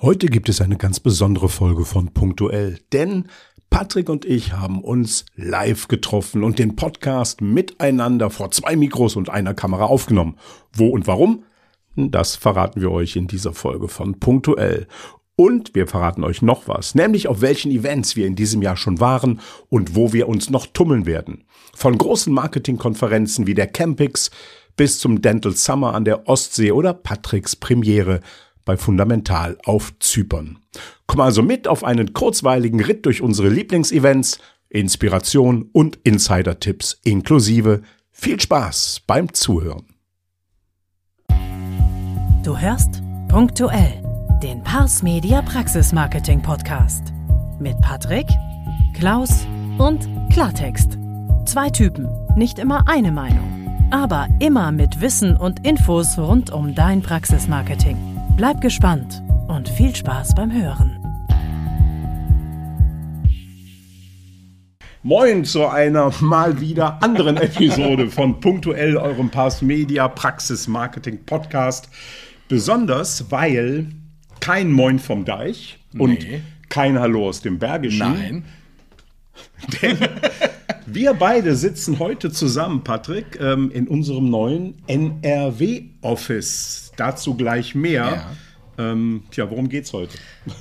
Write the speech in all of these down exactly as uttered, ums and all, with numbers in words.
Heute gibt es eine ganz besondere Folge von Punktuell, denn Patrick und ich haben uns live getroffen und den Podcast miteinander vor zwei Mikros und einer Kamera aufgenommen. Wo und warum? Das verraten wir euch in dieser Folge von Punktuell. Und wir verraten euch noch was, nämlich auf welchen Events wir in diesem Jahr schon waren und wo wir uns noch tummeln werden. Von großen Marketingkonferenzen wie der Campix bis zum Dental Summer an der Ostsee oder Patricks Premiere bei Fundamental auf Zypern. Komm also mit auf einen kurzweiligen Ritt durch unsere Lieblingsevents, Inspiration und Insider-Tipps inklusive. Viel Spaß beim Zuhören. Du hörst Punktuell, den Pars Media Praxis Marketing Podcast mit Patrick, Klaus und Klartext. Zwei Typen, nicht immer eine Meinung, aber immer mit Wissen und Infos rund um dein Praxismarketing. Bleib gespannt und viel Spaß beim Hören. Moin zu einer mal wieder anderen Episode von Punktuell, eurem Pars Media Praxis Marketing Podcast. Besonders, weil kein Moin vom Deich und Nee. kein Hallo aus dem Bergischen. Nein. Denn wir beide sitzen heute zusammen, Patrick, ähm, in unserem neuen N R W-Office. Dazu gleich mehr. Ja. Ähm, tja, worum geht's heute?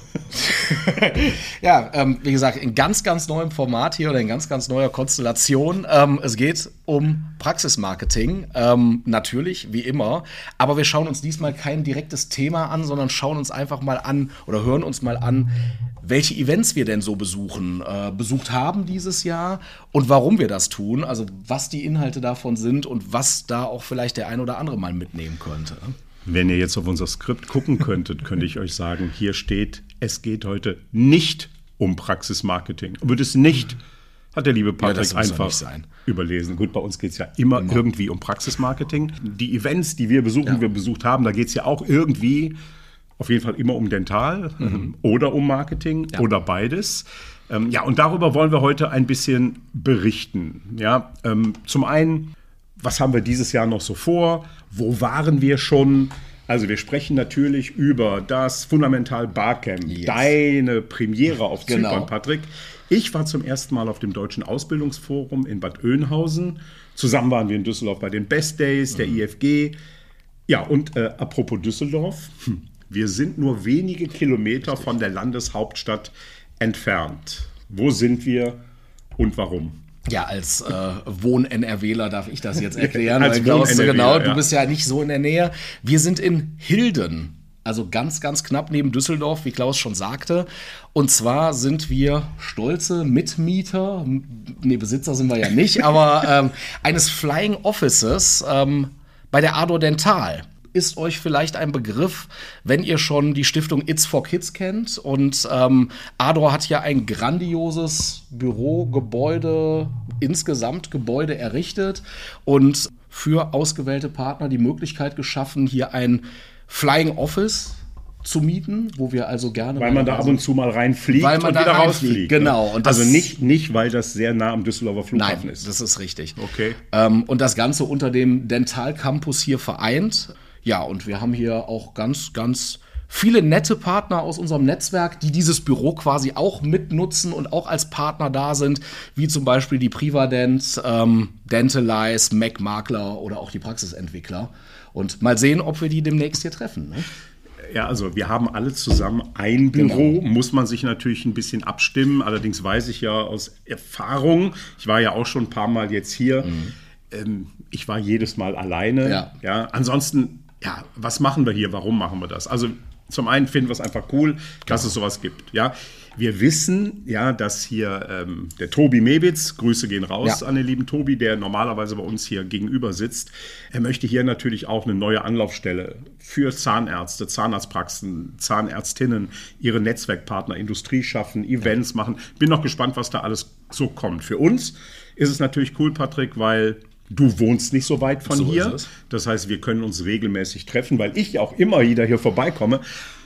Ja, ähm, wie gesagt, in ganz, ganz neuem Format hier oder in ganz, ganz neuer Konstellation. Ähm, es geht um Praxismarketing, ähm, natürlich, wie immer. Aber wir schauen uns diesmal kein direktes Thema an, sondern schauen uns einfach mal an oder hören uns mal an, welche Events wir denn so besuchen, äh, besucht haben dieses Jahr und warum wir das tun. Also was die Inhalte davon sind und was da auch vielleicht der ein oder andere mal mitnehmen könnte. Wenn ihr jetzt auf unser Skript gucken könntet, könnte ich euch sagen, hier steht, es geht heute nicht um Praxismarketing. Wird es nicht, hat der liebe Patrick Ja, das muss ja einfach nicht sein. überlesen. Gut, bei uns geht es ja immer, Immer. irgendwie um Praxismarketing. Die Events, die wir besuchen, Ja. wir besucht haben, da geht es ja auch irgendwie, auf jeden Fall immer um Dental mhm. oder um Marketing Ja. oder beides. Ähm, ja, und darüber wollen wir heute ein bisschen berichten. Ja, ähm, zum einen, was haben wir dieses Jahr noch so vor? Wo waren wir schon? Also wir sprechen natürlich über das Fundamental Barcamp, Yes. deine Premiere auf Zypern, Genau. Patrick. Ich war zum ersten Mal auf dem Deutschen Ausbildungsforum in Bad Oeynhausen. Zusammen waren wir in Düsseldorf bei den Best Days, der I F G. Ja, und äh, apropos Düsseldorf, hm, wir sind nur wenige Kilometer Richtig. von der Landeshauptstadt entfernt. Wo sind wir und warum? Ja, als äh, Wohn-NRWler darf ich das jetzt erklären. Als weil Klaus, Wohn-NRWler, genau, ja. du bist ja nicht so in der Nähe. Wir sind in Hilden, also ganz, ganz knapp neben Düsseldorf, wie Klaus schon sagte. Und zwar sind wir stolze Mitmieter, nee, Besitzer sind wir ja nicht, aber ähm, eines Flying Offices ähm, bei der Ador Dental. Ist euch vielleicht ein Begriff, wenn ihr schon die Stiftung It's for Kids kennt. Und ähm, Ador hat ja ein grandioses Bürogebäude, insgesamt Gebäude errichtet und für ausgewählte Partner die Möglichkeit geschaffen, hier ein Flying Office zu mieten, wo wir also gerne... Weil man da ab und zu mal reinfliegt Weil man und da wieder reinfliegt, rausfliegt. genau. Ne? Und das- also nicht, nicht, weil das sehr nah am Düsseldorfer Flughafen Nein, ist. das ist richtig. Okay. Ähm, und das Ganze unter dem Dental Campus hier vereint. Ja, und wir haben hier auch ganz, ganz viele nette Partner aus unserem Netzwerk, die dieses Büro quasi auch mitnutzen und auch als Partner da sind, wie zum Beispiel die Privadent, ähm, Dentalize, Mac Makler oder auch die Praxisentwickler. Und mal sehen, ob wir die demnächst hier treffen. Ne? Ja, also wir haben alle zusammen ein Büro, muss man sich natürlich ein bisschen abstimmen. Allerdings weiß ich ja aus Erfahrung, ich war ja auch schon ein paar Mal jetzt hier, mhm. ähm, ich war jedes Mal alleine. Ja. Ja, ansonsten, ja, was machen wir hier, warum machen wir das? Also zum einen finden wir es einfach cool, dass es sowas gibt. Ja, wir wissen ja, dass hier ähm, der Tobi Mewitz, Grüße gehen raus Ja. an den lieben Tobi, der normalerweise bei uns hier gegenüber sitzt. Er möchte hier natürlich auch eine neue Anlaufstelle für Zahnärzte, Zahnarztpraxen, Zahnärztinnen, ihre Netzwerkpartner, Industrie schaffen, Events ja. machen. Bin noch gespannt, was da alles so kommt. Für uns ist es natürlich cool, Patrick, weil du wohnst nicht so weit von So hier. ist es. Das heißt, wir können uns regelmäßig treffen, weil ich auch immer wieder hier vorbeikomme.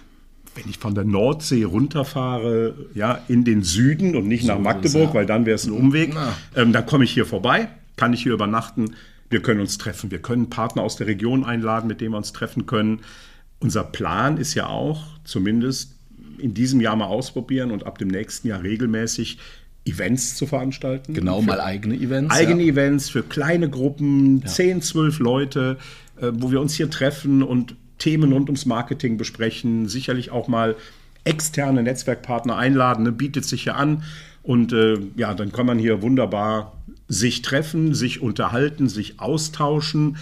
Wenn ich von der Nordsee runterfahre, ja, in den Süden und nicht So nach ist es, Magdeburg, ja. weil dann wäre es ein Umweg, Na. ähm, dann komme ich hier vorbei, kann ich hier übernachten. Wir können uns treffen, wir können Partner aus der Region einladen, mit denen wir uns treffen können. Unser Plan ist ja auch, zumindest in diesem Jahr mal ausprobieren und ab dem nächsten Jahr regelmäßig Events zu veranstalten. Genau, mal eigene Events. Eigene ja. Events für kleine Gruppen, Ja. zehn, zwölf Leute, äh, wo wir uns hier treffen und Themen rund ums Marketing besprechen. Sicherlich auch mal externe Netzwerkpartner einladen, ne, bietet sich ja an. Und äh, ja, dann kann man hier wunderbar sich treffen, sich unterhalten, sich austauschen.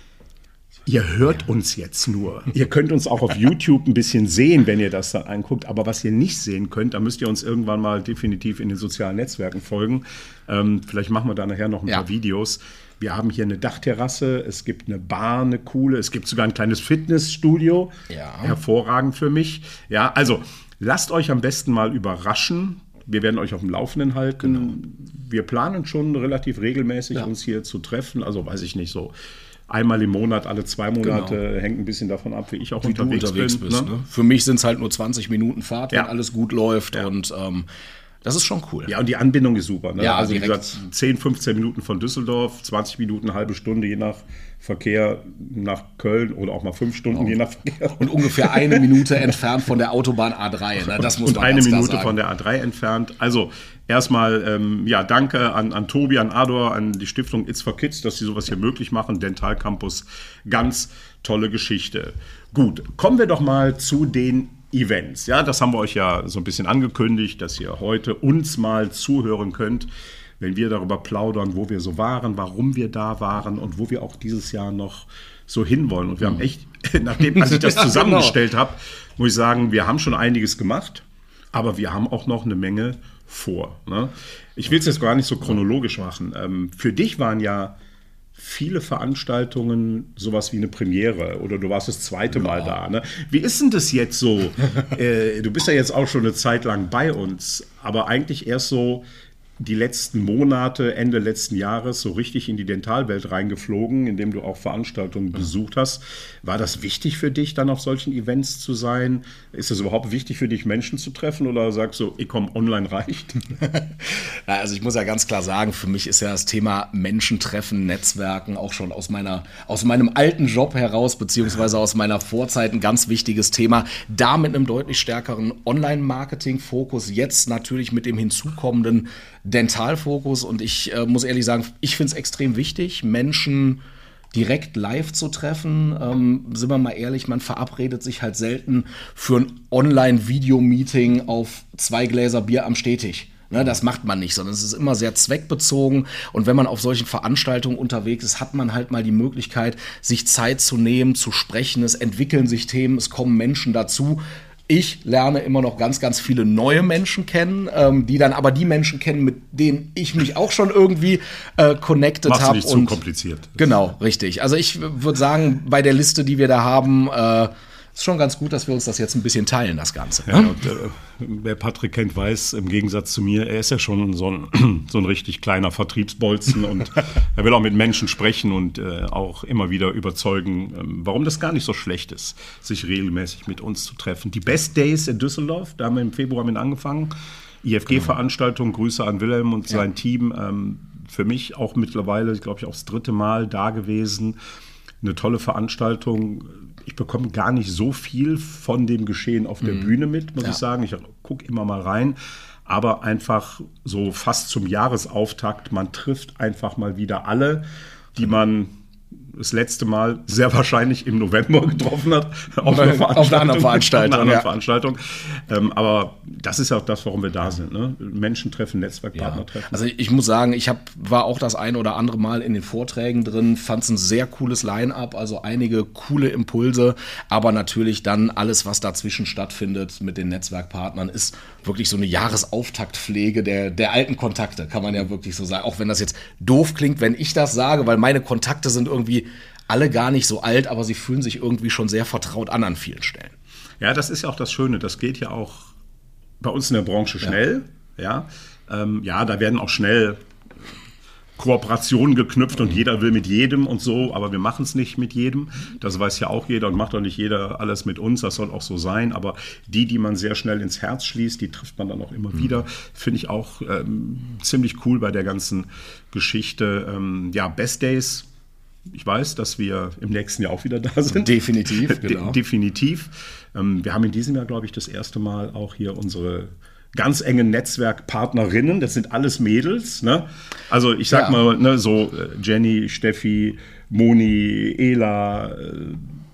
Ihr hört uns jetzt nur. Ihr könnt uns auch auf YouTube ein bisschen sehen, wenn ihr das dann anguckt. Aber was ihr nicht sehen könnt, da müsst ihr uns irgendwann mal definitiv in den sozialen Netzwerken folgen. Ähm, vielleicht machen wir da nachher noch ein Ja. paar Videos. Wir haben hier eine Dachterrasse, es gibt eine Bar, eine coole, es gibt sogar ein kleines Fitnessstudio. Ja. Hervorragend für mich. Ja, also lasst euch am besten mal überraschen. Wir werden euch auf dem Laufenden halten. Genau. Wir planen schon relativ regelmäßig, Ja. uns hier zu treffen. Also weiß ich nicht, so einmal im Monat, alle zwei Monate. Genau. Hängt ein bisschen davon ab, wie ich auch Wie du unterwegs, unterwegs bin. bist. Ne? Ne? Für mich sind es halt nur zwanzig Minuten Fahrt, wenn Ja. alles gut läuft. Ja. Und ähm, das ist schon cool. Ja, und die Anbindung ist super. Ne? Ja, also wie direkt. gesagt, zehn, fünfzehn Minuten von Düsseldorf, zwanzig Minuten, halbe Stunde, je nach Verkehr nach Köln oder auch mal fünf Stunden, je nach Verkehr. Und ungefähr eine Minute entfernt von der Autobahn A drei. Ne? Das muss und man eine ganz klar Minute sagen. von der A drei entfernt. Also erstmal, ähm, ja, danke an, an Tobi, an Ador, an die Stiftung It's for Kids, dass sie sowas hier möglich machen. Dental Campus, ganz tolle Geschichte. Gut, kommen wir doch mal zu den Events. Ja, das haben wir euch ja so ein bisschen angekündigt, dass ihr heute uns mal zuhören könnt, wenn wir darüber plaudern, wo wir so waren, warum wir da waren und wo wir auch dieses Jahr noch so hinwollen. Und wir haben echt, nachdem als ich das zusammengestellt habe, muss ich sagen, wir haben schon einiges gemacht, aber wir haben auch noch eine Menge vor. Ne? Ich will es jetzt gar nicht so chronologisch machen. Ähm, für dich waren ja viele Veranstaltungen sowas wie eine Premiere oder du warst das zweite Mal da. Ne? Wie ist denn das jetzt so? äh, du bist ja jetzt auch schon eine Zeit lang bei uns, aber eigentlich erst so die letzten Monate, Ende letzten Jahres so richtig in die Dentalwelt reingeflogen, indem du auch Veranstaltungen besucht hast. War das wichtig für dich, dann auf solchen Events zu sein? Ist es überhaupt wichtig für dich, Menschen zu treffen oder sagst du, ich komm, online reicht? Ja, also ich muss ja ganz klar sagen, für mich ist ja das Thema Menschen treffen, Netzwerken auch schon aus meiner, aus meinem alten Job heraus, beziehungsweise aus meiner Vorzeit ein ganz wichtiges Thema. Da mit einem deutlich stärkeren Online-Marketing-Fokus, jetzt natürlich mit dem hinzukommenden Dentalfokus. Und ich äh, muss ehrlich sagen, ich finde es extrem wichtig, Menschen direkt live zu treffen. Ähm, sind wir mal ehrlich, man verabredet sich halt selten für ein Online-Video-Meeting auf zwei Gläser Bier am Stehtisch. Ne, das macht man nicht, sondern es ist immer sehr zweckbezogen. Und wenn man auf solchen Veranstaltungen unterwegs ist, hat man halt mal die Möglichkeit, sich Zeit zu nehmen, zu sprechen. Es entwickeln sich Themen, es kommen Menschen dazu. Ich lerne immer noch ganz, ganz viele neue Menschen kennen, ähm, die dann aber die Menschen kennen, mit denen ich mich auch schon irgendwie äh, connected habe. Mach's nicht zu kompliziert. Genau, richtig. Also ich würde sagen, bei der Liste, die wir da haben, äh, ist schon ganz gut, dass wir uns das jetzt ein bisschen teilen, das Ganze. Ja, und, äh, wer Patrick kennt, weiß, im Gegensatz zu mir, er ist ja schon so ein, so ein richtig kleiner Vertriebsbolzen und er will auch mit Menschen sprechen und äh, auch immer wieder überzeugen, ähm, warum das gar nicht so schlecht ist, sich regelmäßig mit uns zu treffen. Die Best Days in Düsseldorf, da haben wir im Februar mit angefangen. I F G-Veranstaltung, Grüße an Wilhelm und sein Team. Ähm, für mich auch mittlerweile, glaube ich, auch das dritte Mal da gewesen. Eine tolle Veranstaltung. Ich bekomme gar nicht so viel von dem Geschehen auf der mm. Bühne mit, muss ja. ich sagen. Ich gucke immer mal rein. Aber einfach so fast zum Jahresauftakt, man trifft einfach mal wieder alle, die man das letzte Mal sehr wahrscheinlich im November getroffen hat. Auf einer Veranstaltung. Auf einer anderen Veranstaltung. Auf einer anderen ja. Veranstaltung. Ähm, aber das ist ja auch das, warum wir da sind. Ne? Menschen treffen, Netzwerkpartner Ja. treffen. Also ich muss sagen, ich hab, war auch das ein oder andere Mal in den Vorträgen drin, fand es ein sehr cooles Line-up, also einige coole Impulse, aber natürlich dann alles, was dazwischen stattfindet mit den Netzwerkpartnern, ist wirklich so eine Jahresauftaktpflege der, der alten Kontakte, kann man ja wirklich so sagen. Auch wenn das jetzt doof klingt, wenn ich das sage, weil meine Kontakte sind irgendwie alle gar nicht so alt, aber sie fühlen sich irgendwie schon sehr vertraut an an vielen Stellen. Ja, das ist ja auch das Schöne. Das geht ja auch bei uns in der Branche schnell. Ja, ja, ähm, ja da werden auch schnell Kooperationen geknüpft und jeder will mit jedem und so, aber wir machen es nicht mit jedem. Das weiß ja auch jeder und macht auch nicht jeder alles mit uns. Das soll auch so sein. Aber die, die man sehr schnell ins Herz schließt, die trifft man dann auch immer mhm. wieder. Finde ich auch ähm, ziemlich cool bei der ganzen Geschichte. Ähm, ja, Best Days ich weiß, dass wir im nächsten Jahr auch wieder da sind. Definitiv, genau. De- definitiv. Ähm, wir haben in diesem Jahr, glaube ich, das erste Mal auch hier unsere ganz engen Netzwerkpartnerinnen. Das sind alles Mädels. Ne? Also ich sag ja. mal, ne, so Jenny, Steffi, Moni, Ela, äh,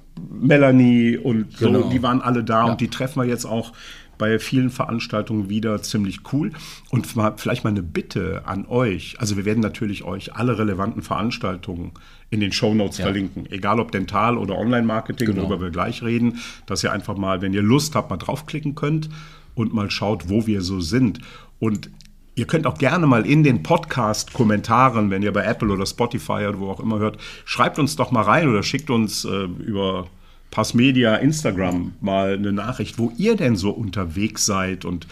Melanie und so, genau. die waren alle da ja. und die treffen wir jetzt auch bei vielen Veranstaltungen wieder, ziemlich cool. Und mal, vielleicht mal eine Bitte an euch. Also wir werden natürlich euch alle relevanten Veranstaltungen in den Shownotes ja. verlinken. Egal ob Dental- oder Online-Marketing, genau. worüber wir gleich reden. Dass ihr einfach mal, wenn ihr Lust habt, mal draufklicken könnt und mal schaut, wo wir so sind. Und ihr könnt auch gerne mal in den Podcast-Kommentaren, wenn ihr bei Apple oder Spotify oder wo auch immer hört, schreibt uns doch mal rein oder schickt uns äh, über Passmedia, Instagram mal eine Nachricht, wo ihr denn so unterwegs seid und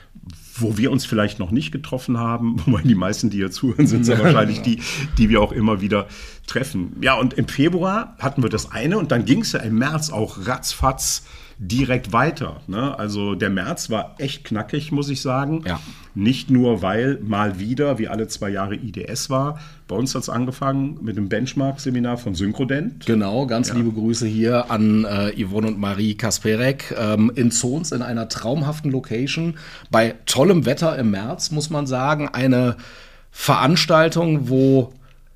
wo wir uns vielleicht noch nicht getroffen haben. Wobei die meisten, die hier zuhören, sind ja wahrscheinlich die, die wir auch immer wieder treffen. Ja, und im Februar hatten wir das eine und dann ging es ja im März auch ratzfatz direkt weiter. Ne? Also der März war echt knackig, muss ich sagen. Ja. Nicht nur, weil mal wieder, wie alle zwei Jahre I D S war. Bei uns hat es angefangen mit dem Benchmark-Seminar von Synchrodent. Genau, ganz ja. liebe Grüße hier an äh, Yvonne und Marie Kasperek ähm, in Zons in einer traumhaften Location. Bei tollem Wetter im März, muss man sagen. Eine Veranstaltung, wo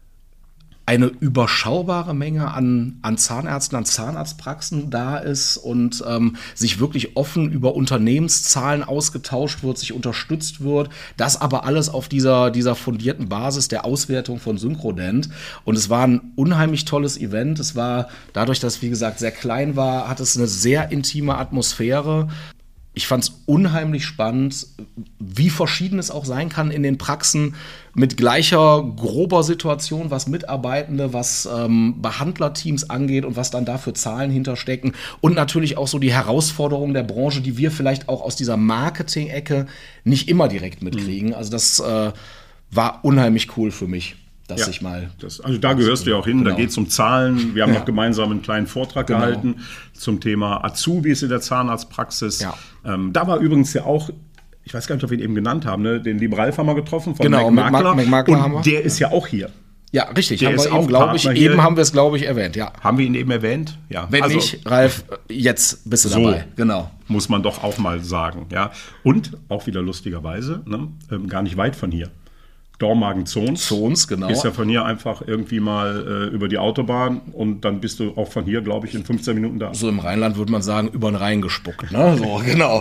eine überschaubare Menge an, an Zahnärzten, an Zahnarztpraxen da ist und ähm, sich wirklich offen über Unternehmenszahlen ausgetauscht wird, sich unterstützt wird. Das aber alles auf dieser, dieser fundierten Basis der Auswertung von Synchrodent. Und es war ein unheimlich tolles Event. Es war, dadurch, dass es, wie gesagt, sehr klein war, hat es eine sehr intime Atmosphäre. Ich fand es unheimlich spannend, wie verschieden es auch sein kann in den Praxen mit gleicher grober Situation, was Mitarbeitende, was ähm, Behandlerteams angeht und was dann da für Zahlen hinterstecken. Und natürlich auch so die Herausforderungen der Branche, die wir vielleicht auch aus dieser Marketing-Ecke nicht immer direkt mitkriegen. Also das äh, war unheimlich cool für mich. Dass ja, ich mal das, also da gehörst du ja auch hin, genau. Da geht es um Zahlen. Wir haben ja. noch gemeinsam einen kleinen Vortrag genau. gehalten zum Thema Azubis in der Zahnarztpraxis. Ja. Ähm, da war übrigens ja auch, ich weiß gar nicht, ob wir ihn eben genannt haben, ne, den liebe Ralf haben wir getroffen von genau, McMakler. Mac Mac und der ist ja auch hier. Ja, richtig. Der haben ist wir auch eben, glaube ich, hier. eben haben wir es, glaube ich, erwähnt. Ja. Haben wir ihn eben erwähnt? Ja. Wenn also, nicht, Ralf, jetzt bist du so dabei. Genau. Muss man doch auch mal sagen. Ja. Und auch wieder lustigerweise, ne, ähm, gar nicht weit von hier. Dormagen-Zons. Zons, genau. Ist ja von hier einfach irgendwie mal äh, über die Autobahn und dann bist du auch von hier, glaube ich, in fünfzehn Minuten da. So im Rheinland würde man sagen, über den Rhein gespuckt. Ne? So, genau.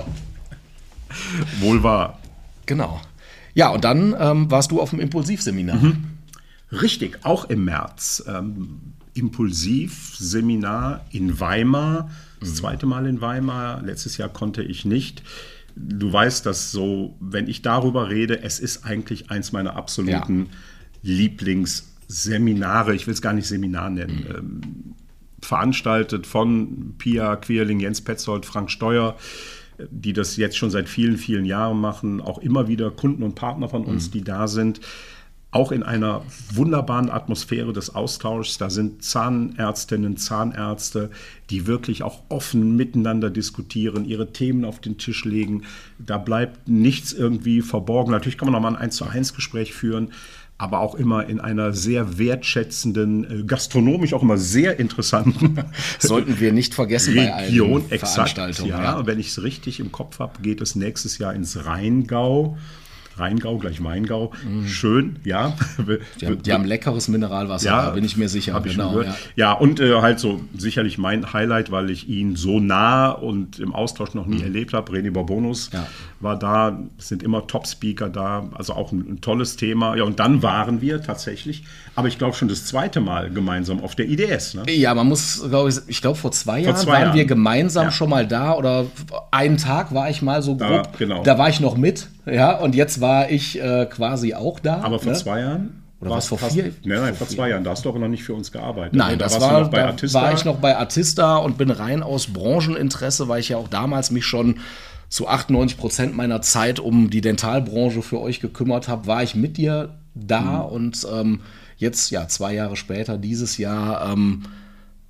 Wohl wahr. Genau. Ja, und dann ähm, warst du auf dem Impulsivseminar. Mhm. Richtig, auch im März. Ähm, Impulsivseminar in Weimar. Das mhm. zweite Mal in Weimar. Letztes Jahr konnte ich nicht. Du weißt, dass so, wenn ich darüber rede, es ist eigentlich eins meiner absoluten ja. Lieblingsseminare. Ich will es gar nicht Seminar nennen. Mhm. Ähm, veranstaltet von Pia Querling, Jens Petzold, Frank Steuer, die das jetzt schon seit vielen, vielen Jahren machen. Auch immer wieder Kunden und Partner von uns, mhm. die da sind. Auch in einer wunderbaren Atmosphäre des Austauschs. Da sind Zahnärztinnen, Zahnärzte, die wirklich auch offen miteinander diskutieren, ihre Themen auf den Tisch legen. Da bleibt nichts irgendwie verborgen. Natürlich kann man nochmal ein eins zu eins Gespräch führen, aber auch immer in einer sehr wertschätzenden, gastronomisch auch immer sehr interessanten sollten wir nicht vergessen Region. Bei allen Veranstaltungen. Ja, ja. Wenn ich es richtig im Kopf habe, geht es nächstes Jahr ins Rheingau. Rheingau, gleich Maingau. Mm. Schön, ja. Die haben, die haben leckeres Mineralwasser, ja, da bin ich mir sicher. Hab ich genau, schon gehört. Ja, ja und äh, halt so sicherlich mein Highlight, weil ich ihn so nah und im Austausch noch nie mm. erlebt habe. René Bourbonus ja. war da, es sind immer Top-Speaker da, also auch ein, ein tolles Thema. Ja, und dann waren wir tatsächlich, aber ich glaube schon das zweite Mal gemeinsam auf der I D S. Ne? Ja, man muss, glaube ich, ich glaube vor zwei vor Jahren zwei waren Jahren. wir gemeinsam ja. schon mal da oder einen Tag war ich mal so grob, da, genau. da war ich noch mit, ja, und jetzt war ich äh, quasi auch da. Aber vor ne? zwei Jahren? Oder was vor vier? Nein, nein, vor zwei Jahren. Da hast du aber noch nicht für uns gearbeitet. Nein, da das warst war, du noch bei da Artista. war ich noch bei Artista und bin rein aus Brancheninteresse, weil ich ja auch damals mich schon zu achtundneunzig Prozent meiner Zeit um die Dentalbranche für euch gekümmert habe, war ich mit dir da mhm. und ähm, jetzt, ja, zwei Jahre später, dieses Jahr, ähm,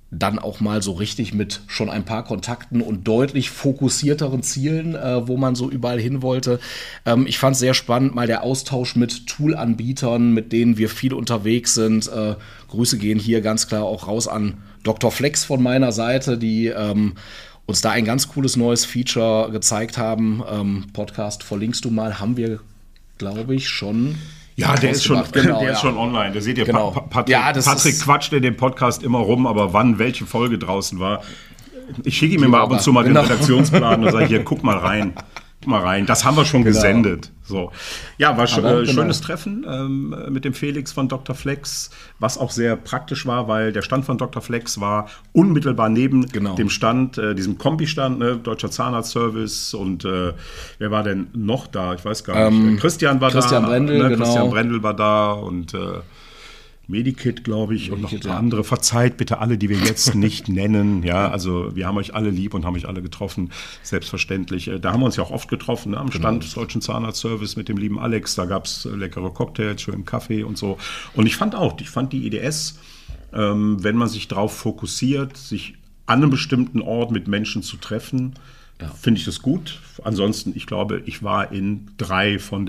dann auch mal so richtig mit schon ein paar Kontakten und deutlich fokussierteren Zielen, äh, wo man so überall hin wollte. Ähm, ich fand es sehr spannend, mal der Austausch mit Tool-Anbietern, mit denen wir viel unterwegs sind. Äh, Grüße gehen hier ganz klar auch raus an Doktor Flex von meiner Seite, die ähm, uns da ein ganz cooles neues Feature gezeigt haben. Ähm, Podcast verlinkst du mal, haben wir, glaube ich, schon... Ja, der ist schon, genau, der ja. ist schon online. Da seht ihr, genau. pa- Patrick, ja, Patrick quatscht in dem Podcast immer rum, aber wann welche Folge draußen war. Ich schicke ihm immer ab und zu mal genau. den Redaktionsplan und sage, hier, guck mal rein. Guck mal rein. Das haben wir schon genau. gesendet. So. Ja, war sch- aber, äh, genau. schönes Treffen ähm, mit dem Felix von Doktor Flex, was auch sehr praktisch war, weil der Stand von Doktor Flex war unmittelbar neben genau. dem Stand, äh, diesem Kombi-Stand, ne, Deutscher Zahnarztservice und äh, wer war denn noch da? Ich weiß gar nicht. Ähm, Christian war Christian da. Brendel, ne, genau. Christian Brendel war da und äh, Medikit, glaube ich, Medikit, und noch ein paar ja. andere. Verzeiht bitte alle, die wir jetzt nicht nennen. Ja, also wir haben euch alle lieb und haben euch alle getroffen, selbstverständlich. Da haben wir uns ja auch oft getroffen, ne, am genau. Stand des Deutschen Zahnarztservice mit dem lieben Alex. Da gab es leckere Cocktails, schönen Kaffee und so. Und ich fand auch, ich fand die I D S, ähm, wenn man sich darauf fokussiert, sich an einem bestimmten Ort mit Menschen zu treffen, ja. finde ich das gut. Ansonsten, ich glaube, ich war in drei von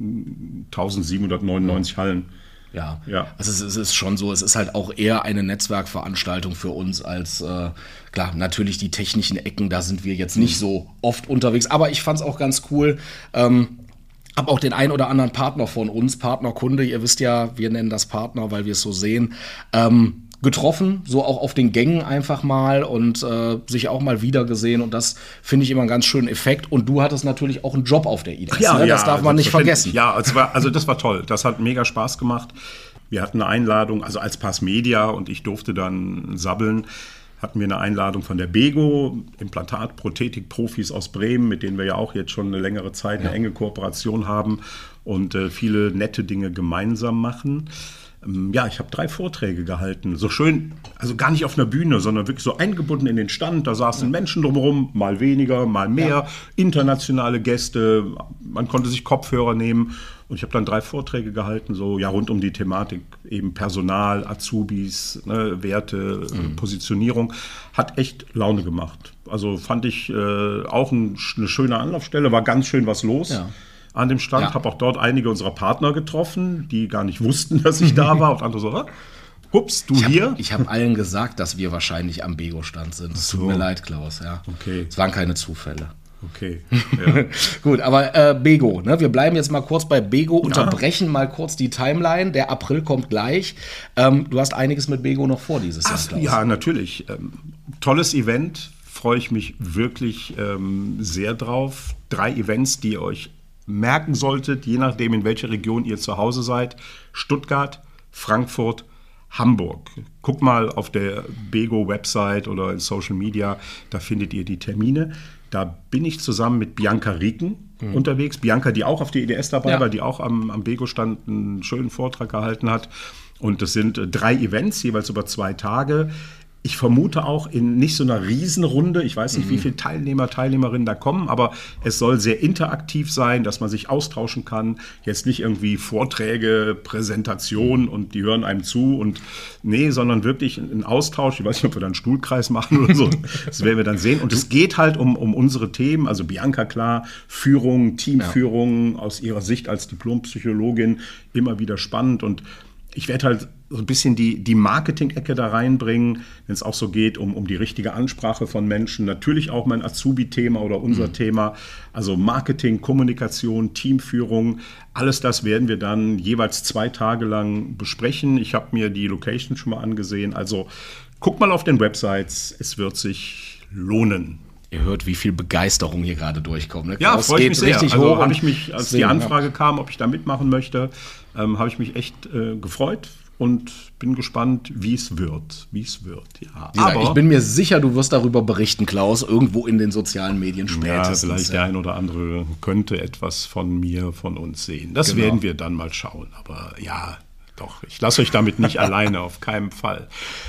den eintausendsiebenhundertneunundneunzig ja. Hallen. Ja, ja. Also es, es ist schon so, es ist halt auch eher eine Netzwerkveranstaltung für uns als, äh, klar, natürlich die technischen Ecken, da sind wir jetzt nicht so oft unterwegs, aber ich fand es auch ganz cool, ähm, hab auch den ein oder anderen Partner von uns, Partnerkunde, ihr wisst ja, wir nennen das Partner, weil wir es so sehen, ähm, getroffen, so auch auf den Gängen einfach mal und äh, sich auch mal wieder gesehen und das finde ich immer einen ganz schönen Effekt und du hattest natürlich auch einen Job auf der I D S, ja, ne? ja, Das darf man nicht vergessen. Ja, es war, also das war toll, das hat mega Spaß gemacht. Wir hatten eine Einladung, also als Pass Media und ich durfte dann sabbeln, hatten wir eine Einladung von der Bego, Implantat-Prothetik-Profis aus Bremen, mit denen wir ja auch jetzt schon eine längere Zeit eine ja. enge Kooperation haben und äh, viele nette Dinge gemeinsam machen. Ja, ich habe drei Vorträge gehalten. So schön, also gar nicht auf einer Bühne, sondern wirklich so eingebunden in den Stand. Da saßen ja. Menschen drumherum, mal weniger, mal mehr. Ja. Internationale Gäste, man konnte sich Kopfhörer nehmen. Und ich habe dann drei Vorträge gehalten, so ja rund um die Thematik, eben Personal, Azubis, ne, Werte, mhm. Positionierung. Hat echt Laune gemacht. Also fand ich äh, auch ein, eine schöne Anlaufstelle, war ganz schön was los. Ja. An dem Stand, ja. habe auch dort einige unserer Partner getroffen, die gar nicht wussten, dass ich da war. Und andere so, ah, hups, du ich hier? Hab, ich habe allen gesagt, dass wir wahrscheinlich am Bego-Stand sind. Es so. Tut mir leid, Klaus. Ja. Okay. Es waren keine Zufälle. Okay. Ja. Gut, aber äh, Bego, ne? Wir bleiben jetzt mal kurz bei Bego, ja. unterbrechen mal kurz die Timeline. Der April kommt gleich. Ähm, du hast einiges mit Bego noch vor dieses Jahr, Klaus. Ja, natürlich. Ähm, tolles Event, freue ich mich wirklich ähm, sehr drauf. Drei Events, die ihr euch merken solltet, je nachdem, in welcher Region ihr zu Hause seid. Stuttgart, Frankfurt, Hamburg. Guckt mal auf der Bego-Website oder in Social Media, da findet ihr die Termine. Da bin ich zusammen mit Bianca Rieken mhm. unterwegs. Bianca, die auch auf der I D S dabei ja. war, die auch am, am Bego-Stand einen schönen Vortrag gehalten hat. Und das sind drei Events, jeweils über zwei Tage. Ich vermute auch in nicht so einer Riesenrunde, ich weiß nicht, mhm. wie viele Teilnehmer, Teilnehmerinnen da kommen, aber es soll sehr interaktiv sein, dass man sich austauschen kann. Jetzt nicht irgendwie Vorträge, Präsentationen und die hören einem zu und nee, sondern wirklich ein Austausch. Ich weiß nicht, ob wir da einen Stuhlkreis machen oder so. Das werden wir dann sehen. Und es geht halt um, um unsere Themen, also Bianca klar, Führung, Teamführung, ja. aus ihrer Sicht als Diplompsychologin immer wieder spannend und ich werde halt so ein bisschen die, die Marketing-Ecke da reinbringen, wenn es auch so geht, um, um die richtige Ansprache von Menschen. Natürlich auch mein Azubi-Thema oder unser mhm. Thema. Also Marketing, Kommunikation, Teamführung. Alles das werden wir dann jeweils zwei Tage lang besprechen. Ich habe mir die Location schon mal angesehen. Also guckt mal auf den Websites. Es wird sich lohnen. Ihr hört, wie viel Begeisterung hier gerade durchkommt. Ne? Ja, freue ich mich sehr. Also habe ich mich, als die Anfrage kam, ob ich da mitmachen möchte, ähm, habe ich mich echt äh, gefreut und bin gespannt, wie es wird. Wie es wird, ja. Dieser, Aber ich bin mir sicher, du wirst darüber berichten, Klaus, irgendwo in den sozialen Medien spätestens. Ja, vielleicht ja. der ein oder andere könnte etwas von mir, von uns sehen. Das genau. werden wir dann mal schauen. Aber ja, doch, ich lasse euch damit nicht alleine, auf keinen Fall.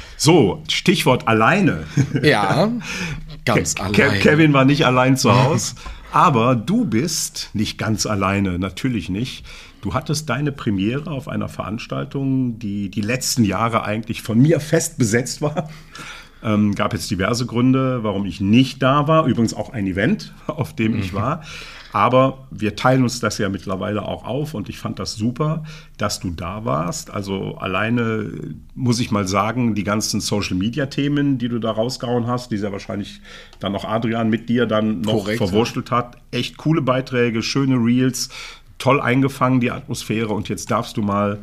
So, Stichwort alleine. Ja, ganz Ke- alleine. Kevin war nicht allein zu Hause, aber du bist nicht ganz alleine, natürlich nicht. Du hattest deine Premiere auf einer Veranstaltung, die die letzten Jahre eigentlich von mir fest besetzt war. Ähm, gab jetzt diverse Gründe, warum ich nicht da war. Übrigens auch ein Event, auf dem mhm. ich war. Aber wir teilen uns das ja mittlerweile auch auf und ich fand das super, dass du da warst. Also alleine muss ich mal sagen, die ganzen Social-Media-Themen, die du da rausgehauen hast, die sehr wahrscheinlich dann noch Adrian mit dir dann noch Korrekt, verwurstelt ja. hat. Echt coole Beiträge, schöne Reels, toll eingefangen, die Atmosphäre. Und jetzt darfst du mal...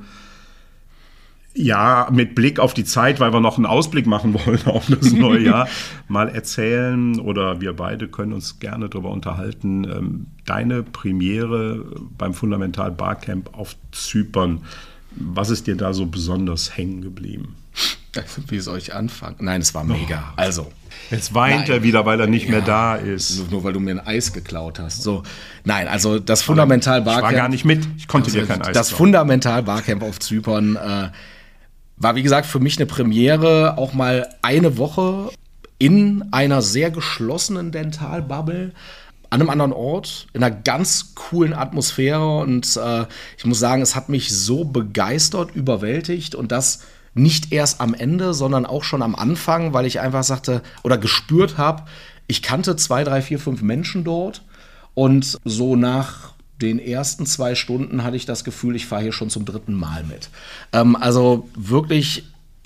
Ja, mit Blick auf die Zeit, weil wir noch einen Ausblick machen wollen auf das neue Jahr, mal erzählen oder wir beide können uns gerne darüber unterhalten. Ähm, deine Premiere beim Fundamental Barcamp auf Zypern, was ist dir da so besonders hängen geblieben? Wie soll ich anfangen? Nein, es war mega. Oh, also. Jetzt weint nein. er wieder, weil er nicht ja, mehr da ist. Nur, nur weil du mir ein Eis geklaut hast. So, nein, also das Fundamental Barcamp. Ich war gar nicht mit, ich konnte also, dir kein Eis Das klauen. Fundamental Barcamp auf Zypern äh, war, wie gesagt, für mich eine Premiere, auch mal eine Woche in einer sehr geschlossenen Dentalbubble, an einem anderen Ort, in einer ganz coolen Atmosphäre. Und äh, ich muss sagen, es hat mich so begeistert, überwältigt und das nicht erst am Ende, sondern auch schon am Anfang, weil ich einfach sagte oder gespürt habe, ich kannte zwei, drei, vier, fünf Menschen dort und so nach den ersten zwei Stunden hatte ich das Gefühl, ich fahre hier schon zum dritten Mal mit. Ähm, also wirklich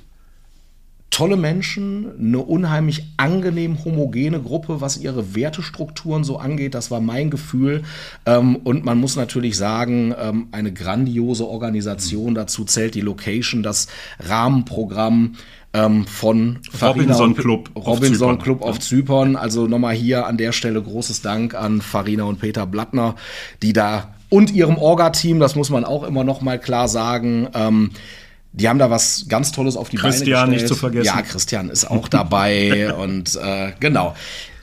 tolle Menschen, eine unheimlich angenehm homogene Gruppe, was ihre Wertestrukturen so angeht. Das war mein Gefühl. Ähm, und man muss natürlich sagen, ähm, eine grandiose Organisation. Dazu zählt die Location, das Rahmenprogramm ähm, von Robinson Club Robinson Club auf Zypern. Also nochmal hier an der Stelle großes Dank an Farina und Peter Blattner, die da und ihrem Orga-Team, das muss man auch immer noch mal klar sagen, ähm, die haben da was ganz Tolles auf die Beine gestellt. Christian nicht zu vergessen. Ja, Christian ist auch dabei und äh, genau.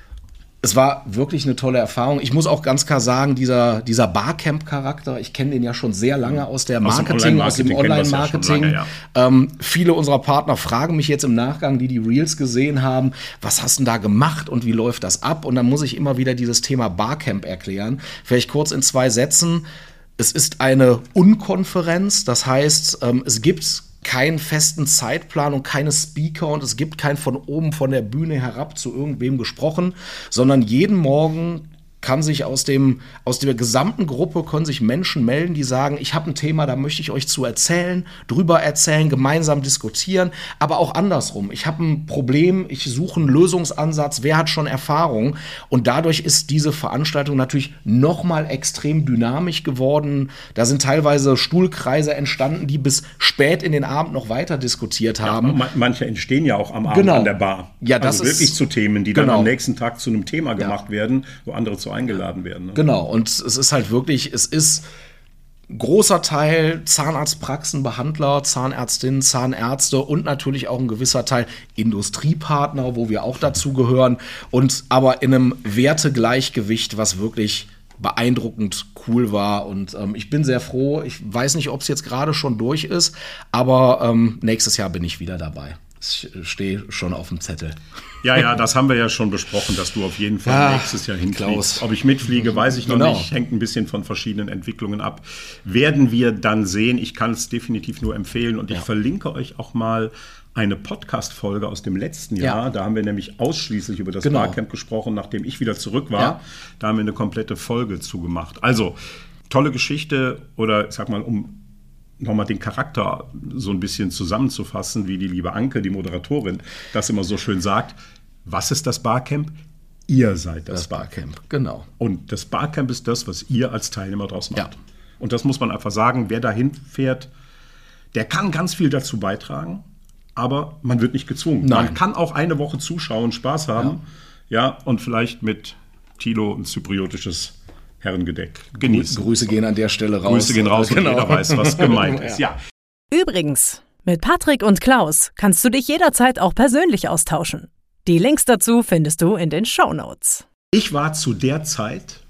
Es war wirklich eine tolle Erfahrung. Ich muss auch ganz klar sagen, dieser, dieser Barcamp-Charakter, ich kenne den ja schon sehr lange aus der Marketing, aus dem Online-Marketing. Ja ja. ähm, viele unserer Partner fragen mich jetzt im Nachgang, die die Reels gesehen haben, was hast du denn da gemacht und wie läuft das ab? Und dann muss ich immer wieder dieses Thema Barcamp erklären. Vielleicht kurz in zwei Sätzen. Es ist eine Unkonferenz, das heißt, ähm, es gibt keinen festen Zeitplan und keine Speaker und es gibt kein von oben von der Bühne herab zu irgendwem gesprochen, sondern jeden Morgen kann sich aus dem aus der gesamten Gruppe können sich Menschen melden, die sagen, ich habe ein Thema, da möchte ich euch zu erzählen, drüber erzählen, gemeinsam diskutieren, aber auch andersrum. Ich habe ein Problem, ich suche einen Lösungsansatz, wer hat schon Erfahrung? Und dadurch ist diese Veranstaltung natürlich noch mal extrem dynamisch geworden. Da sind teilweise Stuhlkreise entstanden, die bis spät in den Abend noch weiter diskutiert haben. Ja, manche entstehen ja auch am Abend genau. an der Bar. Ja, das also wirklich ist, zu Themen, die genau. dann am nächsten Tag zu einem Thema gemacht ja. werden, wo andere zu eingeladen werden. Ne? Genau, und es ist halt wirklich, es ist großer Teil Zahnarztpraxen, Behandler, Zahnärztinnen, Zahnärzte und natürlich auch ein gewisser Teil Industriepartner, wo wir auch dazu gehören und aber in einem Wertegleichgewicht, was wirklich beeindruckend cool war und ähm, ich bin sehr froh. Ich weiß nicht, ob es jetzt gerade schon durch ist, aber ähm, nächstes Jahr bin ich wieder dabei. Ich stehe schon auf dem Zettel. Ja, ja, das haben wir ja schon besprochen, dass du auf jeden Fall ja, nächstes Jahr hinfliegst. Ob ich mitfliege, weiß ich noch genau. nicht. Hängt ein bisschen von verschiedenen Entwicklungen ab. Werden wir dann sehen. Ich kann es definitiv nur empfehlen. Und ja. ich verlinke euch auch mal eine Podcast-Folge aus dem letzten Jahr. Ja. Da haben wir nämlich ausschließlich über das genau. Barcamp gesprochen, nachdem ich wieder zurück war. Ja. Da haben wir eine komplette Folge zugemacht. Also, tolle Geschichte oder ich sag mal, um nochmal den Charakter so ein bisschen zusammenzufassen, wie die liebe Anke, die Moderatorin, das immer so schön sagt. Was ist das Barcamp? Ihr seid das, das Barcamp. Barcamp. Genau. Und das Barcamp ist das, was ihr als Teilnehmer draus macht. Ja. Und das muss man einfach sagen, wer dahin fährt, der kann ganz viel dazu beitragen, aber man wird nicht gezwungen. Nein. Man kann auch eine Woche zuschauen, Spaß haben, ja, ja und vielleicht mit Thilo ein zypriotisches Herrengedeck genießen. Grüße gehen an der Stelle raus. Grüße gehen raus genau. Und jeder weiß, was gemeint ist. Ja. Übrigens, mit Patrick und Klaus kannst du dich jederzeit auch persönlich austauschen. Die Links dazu findest du in den Shownotes. Ich war zu der Zeit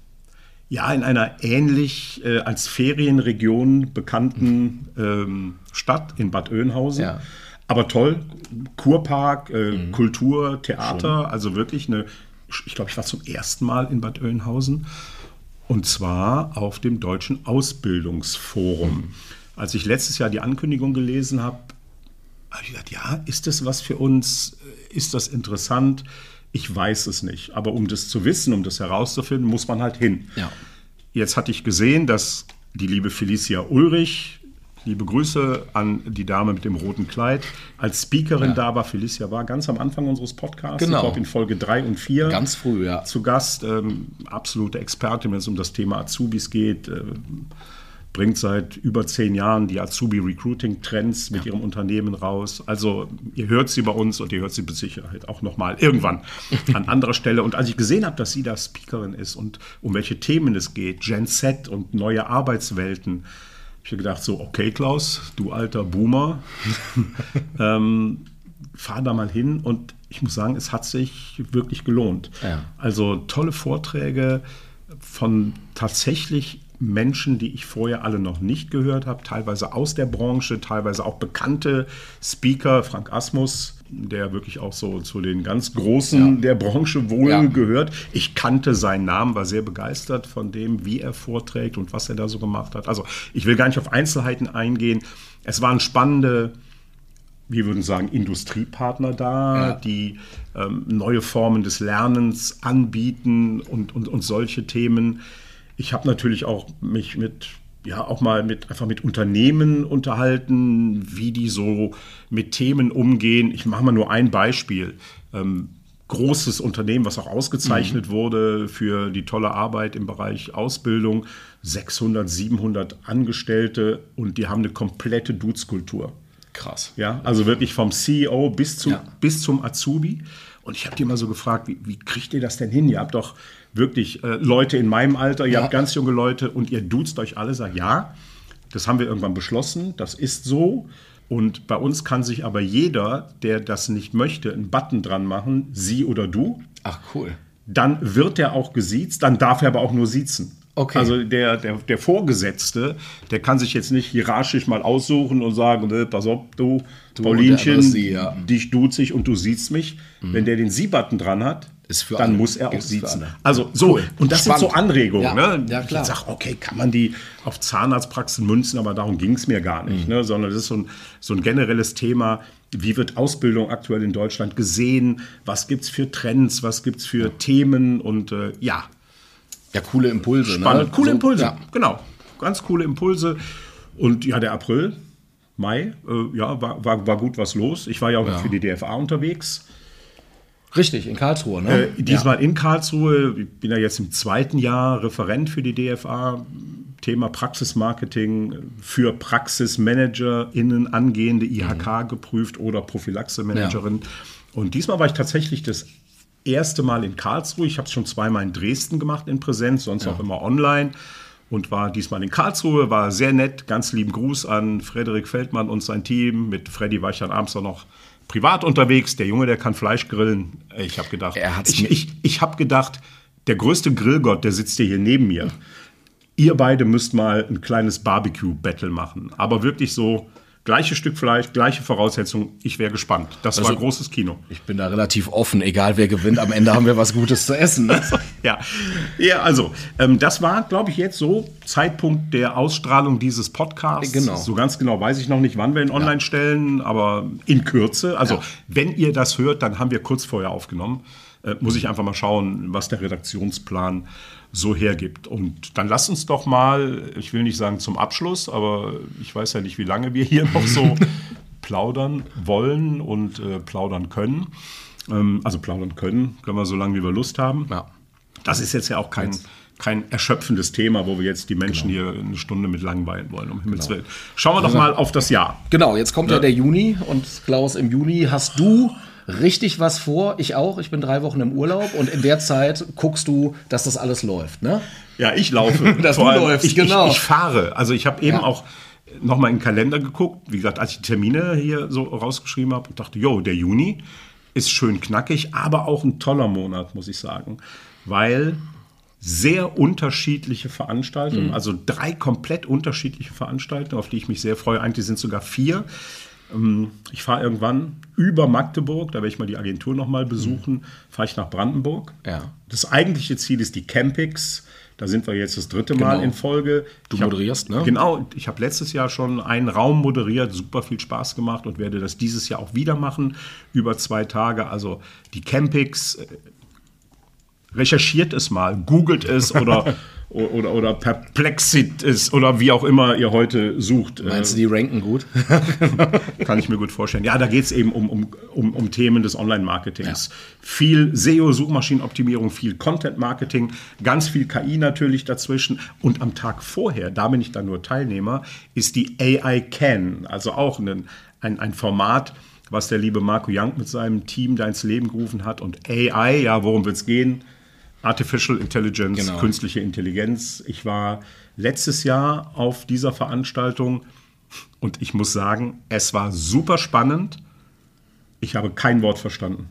ja in einer ähnlich äh, als Ferienregion bekannten ähm, Stadt in Bad Oeynhausen. Ja. Aber toll, Kurpark, äh, mhm. Kultur, Theater, Schön. Also wirklich eine, ich glaube, ich war zum ersten Mal in Bad Oeynhausen. Und zwar auf dem Deutschen Ausbildungsforum. Mhm. Als ich letztes Jahr die Ankündigung gelesen habe, habe ich gedacht, ja, ist das was für uns? Ist das interessant? Ich weiß es nicht. Aber um das zu wissen, um das herauszufinden, muss man halt hin. Ja. Jetzt hatte ich gesehen, dass die liebe Felicia Ulrich, liebe Grüße an die Dame mit dem roten Kleid, als Speakerin Ja. da war. Felicia war ganz am Anfang unseres Podcasts, Genau. ich glaube in Folge drei und vier. Ganz früh, ja. Zu Gast, ähm, absolute Expertin, wenn es um das Thema Azubis geht. Äh, bringt seit über zehn Jahren die Azubi-Recruiting-Trends mit ihrem Unternehmen raus. Also ihr hört sie bei uns und ihr hört sie mit Sicherheit auch nochmal irgendwann an anderer Stelle. Und als ich gesehen habe, dass sie da Speakerin ist und um welche Themen es geht, Gen Z und neue Arbeitswelten, habe ich mir gedacht, so, okay Klaus, du alter Boomer, ähm, fahr da mal hin. Und ich muss sagen, es hat sich wirklich gelohnt. Ja. Also tolle Vorträge von tatsächlich Menschen, die ich vorher alle noch nicht gehört habe, teilweise aus der Branche, teilweise auch bekannte Speaker, Frank Asmus, der wirklich auch so zu den ganz Großen Ja. der Branche wohl Ja. gehört. Ich kannte seinen Namen, war sehr begeistert von dem, wie er vorträgt und was er da so gemacht hat. Also ich will gar nicht auf Einzelheiten eingehen. Es waren spannende, wir würden sagen, Industriepartner da, Ja. die ähm, neue Formen des Lernens anbieten und, und, und solche Themen. Ich habe natürlich auch mich mit, ja, auch mal mit, einfach mit Unternehmen unterhalten, wie die so mit Themen umgehen. Ich mache mal nur ein Beispiel. Ähm, großes Unternehmen, was auch ausgezeichnet mhm. wurde für die tolle Arbeit im Bereich Ausbildung. sechshundert, siebenhundert Angestellte und die haben eine komplette Dudes-Kultur. Krass. Ja, also wirklich vom C E O bis, zu, Ja. bis zum Azubi. Und ich habe die mal so gefragt, wie, wie kriegt ihr das denn hin? Ihr habt doch wirklich äh, Leute in meinem Alter, ihr Ja. habt ganz junge Leute und ihr duzt euch alle. Sagt, ja, das haben wir irgendwann beschlossen, das ist so. Und bei uns kann sich aber jeder, der das nicht möchte, einen Button dran machen, sie oder du. Ach, cool. Dann wird er auch gesiezt, dann darf er aber auch nur siezen. Okay. Also der, der, der Vorgesetzte, der kann sich jetzt nicht hierarchisch mal aussuchen und sagen, ne, pass auf, du, Du Paulinchen, und der andere Sie, ja. dich duze ich und du siehst mich. Mhm. Wenn der den Sie-Button dran hat, Ist für dann alle. muss er auch Ist für siezen. alle. Also so, Cool. und das Spannend. sind so Anregungen. Ja. Ne? Ja, klar. Ich sage, okay, kann man die auf Zahnarztpraxen münzen, aber darum ging es mir gar nicht. Mhm. Ne? Sondern das ist so ein, so ein generelles Thema, wie wird Ausbildung aktuell in Deutschland gesehen, was gibt es für Trends, was gibt es für ja. Themen und äh, ja, Ja, coole Impulse. Spannend, ne? coole So, Impulse, ja. genau. Ganz coole Impulse. Und ja, der April, Mai, äh, ja, war, war, war gut was los. Ich war ja auch Ja. noch für die D F A unterwegs. Richtig, in Karlsruhe, ne? Äh, diesmal in Karlsruhe. Ich bin ja jetzt im zweiten Jahr Referent für die D F A. Thema Praxismarketing für PraxismanagerInnen, angehende I H K geprüft oder Prophylaxe-Managerin. Und diesmal war ich tatsächlich das erste Mal in Karlsruhe. Ich habe es schon zweimal in Dresden gemacht in Präsenz, sonst Ja. auch immer online. Und war diesmal in Karlsruhe, war sehr nett. Ganz lieben Gruß an Frederik Feldmann und sein Team. Mit Freddy war ich dann abends auch noch privat unterwegs. Der Junge, der kann Fleisch grillen. Ich habe gedacht, Er hat's ich, mir- ich, ich habe gedacht, der größte Grillgott, der sitzt hier neben mir. Ihr beide müsst mal ein kleines Barbecue-Battle machen. Aber wirklich so, gleiches Stück Fleisch, gleiche Voraussetzungen. Ich wäre gespannt. Das Also- war großes Kino. Ich bin da relativ offen, egal wer gewinnt. Am Ende haben wir was Gutes zu essen. Ne? Ja, ja, also ähm, das war, glaube ich, jetzt so Zeitpunkt der Ausstrahlung dieses Podcasts. Genau. So ganz genau weiß ich noch nicht, wann wir ihn online stellen, aber in Kürze. Also Ja. wenn ihr das hört, dann haben wir kurz vorher aufgenommen. Äh, muss ich einfach mal schauen, was der Redaktionsplan so hergibt. Und dann lasst uns doch mal, ich will nicht sagen zum Abschluss, aber ich weiß ja nicht, wie lange wir hier noch so plaudern wollen und äh, plaudern können. Ähm, also plaudern können, können wir so lange, wie wir Lust haben. Ja. Das ist jetzt ja auch kein, kein erschöpfendes Thema, wo wir jetzt die Menschen hier eine Stunde mit langweilen wollen, um Himmels Willen. Schauen wir doch mal auf das Jahr. Genau, jetzt kommt ja. der Juni und Klaus, im Juni hast du richtig was vor. Ich auch. Ich bin drei Wochen im Urlaub und in der Zeit guckst du, dass das alles läuft, ne? Ja, ich laufe. Dass Vor du allem, läufst, ich, genau. Ich, ich fahre. Also ich habe eben Ja. auch noch mal in den Kalender geguckt, wie gesagt, als ich die Termine hier so rausgeschrieben habe und dachte, jo, der Juni ist schön knackig, aber auch ein toller Monat, muss ich sagen, weil sehr unterschiedliche Veranstaltungen, Mhm. also drei komplett unterschiedliche Veranstaltungen, auf die ich mich sehr freue. Eigentlich sind sogar vier. Ähm, Ich fahre irgendwann über Magdeburg, da werde ich mal die Agentur noch mal besuchen, fahre ich nach Brandenburg. Ja. Das eigentliche Ziel ist die Campix. Da sind wir jetzt das dritte Mal Genau. in Folge. Du Ich hab, moderierst, ne? Genau, ich habe letztes Jahr schon einen Raum moderiert, super viel Spaß gemacht und werde das dieses Jahr auch wieder machen, über zwei Tage. Also die Campix, äh, recherchiert es mal, googelt es oder, oder, oder perplexit es oder wie auch immer ihr heute sucht. Meinst du, die ranken gut? Kann ich mir gut vorstellen. Ja, da geht es eben um, um, um, um Themen des Online-Marketings. Ja. Viel S E O, Suchmaschinenoptimierung, viel Content-Marketing, ganz viel K I natürlich dazwischen. Und am Tag vorher, da bin ich dann nur Teilnehmer, ist die A I Can, also auch ein, ein, ein Format, was der liebe Marco Young mit seinem Team da ins Leben gerufen hat. Und A I, ja, worum wird es gehen? Artificial Intelligence, genau. Künstliche Intelligenz. Ich war letztes Jahr auf dieser Veranstaltung und ich muss sagen, es war super spannend. Ich habe kein Wort verstanden.